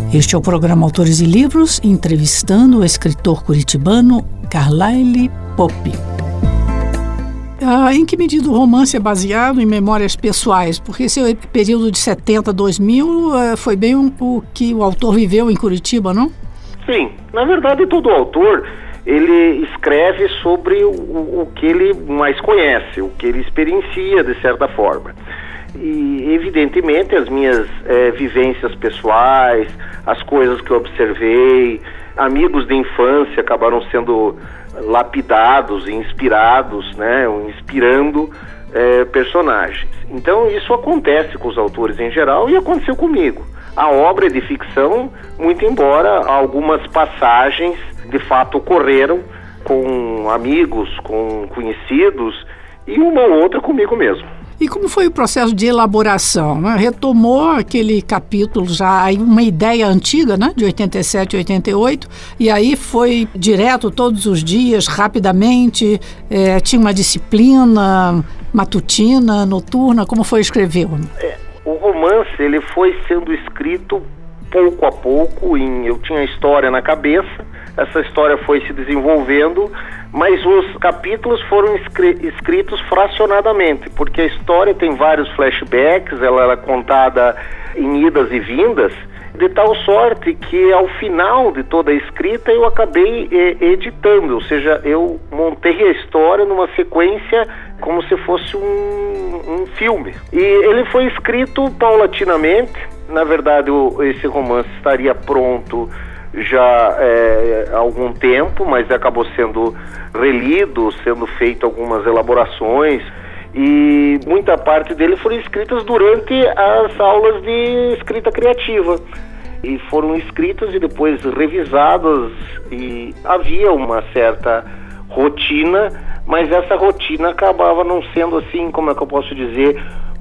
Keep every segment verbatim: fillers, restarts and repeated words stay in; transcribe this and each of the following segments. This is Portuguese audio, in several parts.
Este é o programa Autores e Livros, entrevistando o escritor curitibano Carlyle Pope. Ah, em que medida o romance é baseado em memórias pessoais? Porque esse período de setenta a dois mil uh, foi bem um, o que o autor viveu em Curitiba, não? Sim, na verdade todo autor ele escreve sobre o, o que ele mais conhece, o que ele experiencia de certa forma. E evidentemente as minhas é, vivências pessoais, as coisas que eu observei, amigos de infância acabaram sendo lapidados e inspirados, né, inspirando é, personagens. Então isso acontece com os autores em geral e aconteceu comigo. A obra é de ficção, muito embora algumas passagens de fato ocorreram com amigos, com conhecidos e uma ou outra comigo mesmo. E como foi o processo de elaboração? Né? Retomou aquele capítulo já, uma ideia antiga, né? De oitenta e sete, oitenta e oito, e aí foi direto todos os dias, rapidamente, é, tinha uma disciplina matutina, noturna, como foi escrever? É, o romance ele foi sendo escrito pouco a pouco, em, eu tinha a história na cabeça, essa história foi se desenvolvendo, mas os capítulos foram escritos fracionadamente, porque a história tem vários flashbacks, ela era contada em idas e vindas, de tal sorte que ao final de toda a escrita eu acabei eh, editando, ou seja, eu montei a história numa sequência como se fosse um, um filme. E ele foi escrito paulatinamente, na verdade o, esse romance estaria pronto já é, há algum tempo, mas acabou sendo relido, sendo feito algumas elaborações, e muita parte dele foram escritas durante as aulas de escrita criativa, e foram escritas e depois revisadas, e havia uma certa rotina, mas essa rotina acabava não sendo assim, como é que eu posso dizer,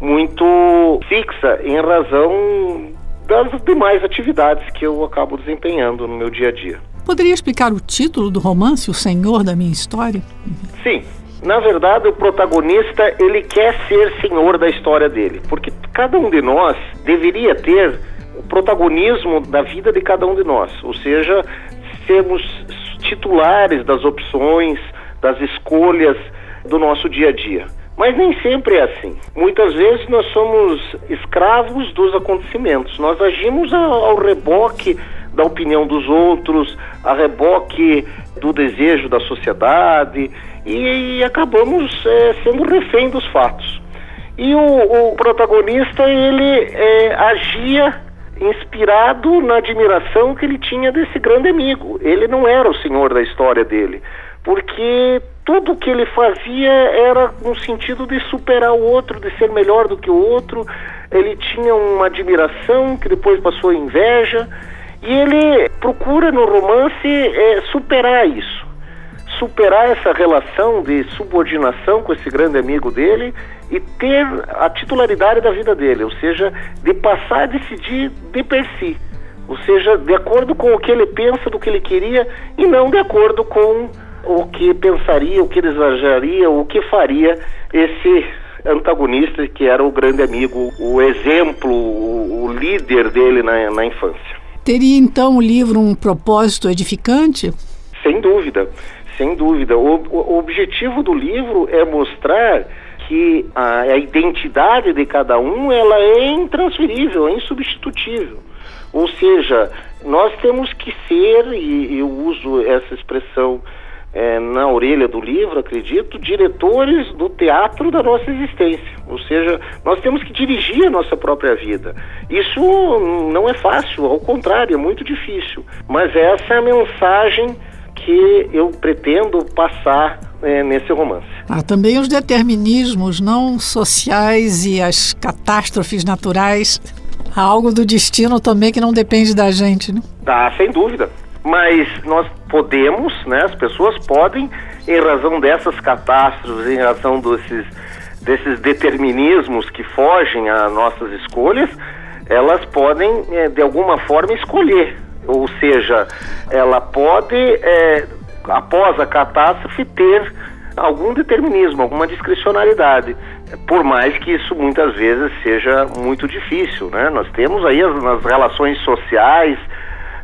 muito fixa, em razão das demais atividades que eu acabo desempenhando no meu dia a dia. Poderia explicar o título do romance, O Senhor da Minha História? Sim, na verdade o protagonista ele quer ser senhor da história dele, porque cada um de nós deveria ter o protagonismo da vida de cada um de nós, ou seja, sermos titulares das opções, das escolhas do nosso dia a dia. Mas nem sempre é assim. Muitas vezes nós somos escravos dos acontecimentos. Nós agimos ao reboque da opinião dos outros, a reboque do desejo da sociedade e, e acabamos é, sendo refém dos fatos. E o, o protagonista, ele é, agia inspirado na admiração que ele tinha desse grande amigo. Ele não era o senhor da história dele, porque tudo o que ele fazia era no sentido de superar o outro, de ser melhor do que o outro. Ele tinha uma admiração que depois passou em inveja, e ele procura no romance é, superar isso, superar essa relação de subordinação com esse grande amigo dele e ter a titularidade da vida dele, ou seja, de passar a decidir de per si, ou seja, de acordo com o que ele pensa do que ele queria e não de acordo com o que pensaria, o que desejaria, o que faria esse antagonista que era o grande amigo, o exemplo, o, o líder dele na, na infância. Teria então o livro um propósito edificante? Sem dúvida, sem dúvida. O, o objetivo do livro é mostrar que a, a identidade de cada um ela é intransferível, é insubstitutível. Ou seja, nós temos que ser, e eu uso essa expressão É, na orelha do livro, acredito, diretores do teatro da nossa existência. Ou seja, nós temos que dirigir a nossa própria vida. Isso não é fácil, ao contrário, é muito difícil. Mas essa é a mensagem que eu pretendo passar é, nesse romance. Há também os determinismos não sociais e as catástrofes naturais. Há algo do destino também que não depende da gente, né? Ah, sem dúvida. Mas nós podemos, né, as pessoas podem, em razão dessas catástrofes, em razão desses, desses determinismos que fogem às nossas escolhas, elas podem, é, de alguma forma, escolher. Ou seja, ela pode, é, após a catástrofe, ter algum determinismo, alguma discricionalidade, por mais que isso muitas vezes seja muito difícil, né? Nós temos aí as, nas relações sociais,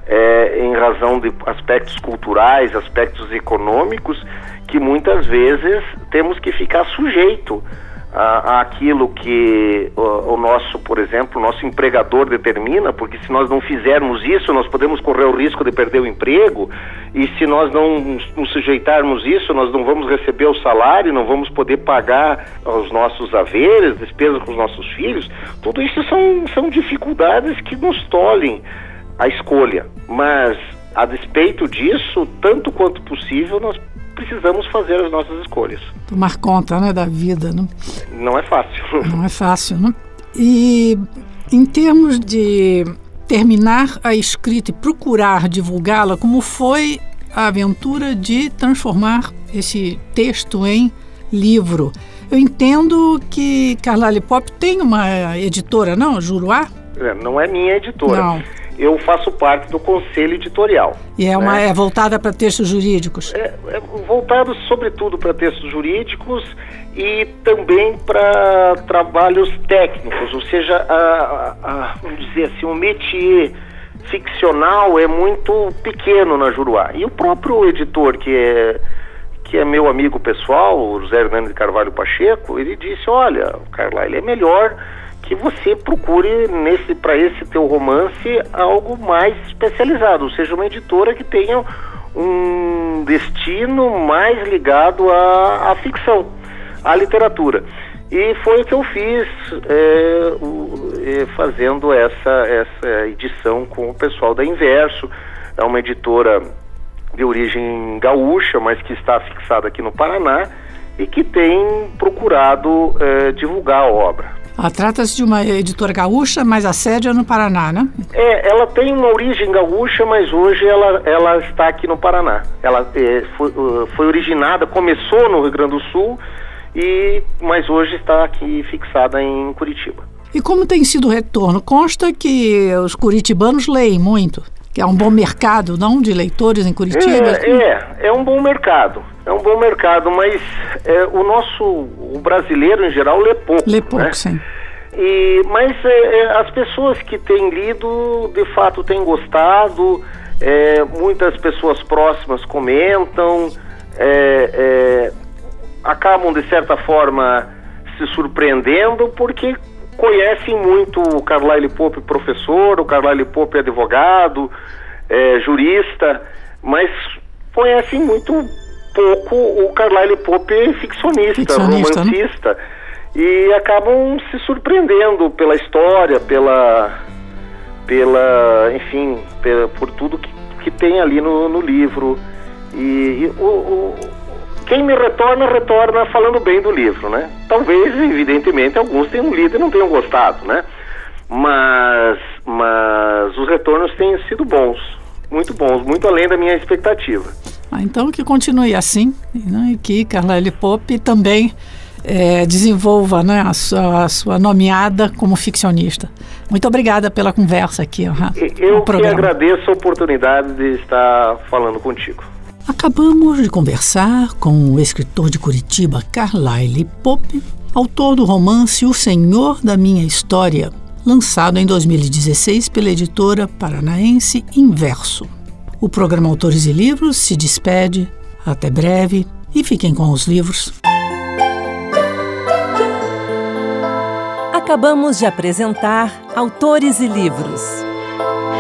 é, em razão de aspectos culturais, aspectos econômicos, que muitas vezes temos que ficar sujeito a, a aquilo que o, o nosso, por exemplo, o nosso empregador determina, porque se nós não fizermos isso, nós podemos correr o risco de perder o emprego, e se nós não nos sujeitarmos isso, nós não vamos receber o salário, não vamos poder pagar os nossos haveres, despesas com os nossos filhos. Tudo isso são, são dificuldades que nos tolhem a escolha, mas a despeito disso, tanto quanto possível, nós precisamos fazer as nossas escolhas. Tomar conta, né, da vida, né? Não é fácil. Não é fácil, né? E em termos de terminar a escrita e procurar divulgá-la, como foi a aventura de transformar esse texto em livro? Eu entendo que Carlyle Pope tem uma editora, não? Juruá? É, não é minha editora. Não. Eu faço parte do conselho editorial. E é, uma, né? é voltada para textos jurídicos? É, é voltado sobretudo para textos jurídicos e também para trabalhos técnicos, ou seja, a, a, a, vamos dizer assim, o métier ficcional é muito pequeno na Juruá. E o próprio editor, que é, que é meu amigo pessoal, o José Hernando de Carvalho Pacheco, ele disse, olha, Carlyle, é melhor que você procure nesse, para esse teu romance algo mais especializado, ou seja, uma editora que tenha um destino mais ligado à, à ficção, à literatura. E foi o que eu fiz é, o, é, fazendo essa, essa edição com o pessoal da Inverso. É uma editora de origem gaúcha, mas que está fixada aqui no Paraná e que tem procurado é, divulgar a obra. Ah, trata-se de uma editora gaúcha, mas a sede é no Paraná, né? É, ela tem uma origem gaúcha, mas hoje ela, ela está aqui no Paraná. Ela é, foi, foi originada, começou no Rio Grande do Sul, e, mas hoje está aqui fixada em Curitiba. E como tem sido o retorno? Consta que os curitibanos leem muito, que é um bom mercado, não, de leitores em Curitiba? É, é, é um bom mercado. É um bom mercado, mas é, o nosso, o brasileiro em geral lê pouco. Lê pouco, né? sim. E, mas é, as pessoas que têm lido, de fato, têm gostado, é, muitas pessoas próximas comentam, é, é, acabam, de certa forma, se surpreendendo, porque conhecem muito o Carlyle Pope professor, o Carlyle Pope advogado, é, jurista, mas conhecem muito pouco o Carlyle Pope ficcionista, ficcionista romancista, né? E acabam se surpreendendo pela história, pela, pela enfim, pela, por tudo que, que tem ali no, no livro. E, e o, o, quem me retorna, retorna falando bem do livro, né? Talvez, evidentemente, alguns tenham lido e não tenham gostado, né? Mas, mas os retornos têm sido bons, muito bons, muito além da minha expectativa. Ah, então que continue assim, né, e que Carlyle Pope também é, desenvolva, né, a, sua, a sua nomeada como ficcionista. Muito obrigada pela conversa aqui. Uhum, Eu que agradeço a oportunidade de estar falando contigo. Acabamos de conversar com o escritor de Curitiba, Carlyle Pope, autor do romance O Senhor da Minha História, lançado em dois mil e dezesseis pela editora paranaense Inverso. O programa Autores e Livros se despede. Até breve e fiquem com os livros. Acabamos de apresentar Autores e Livros.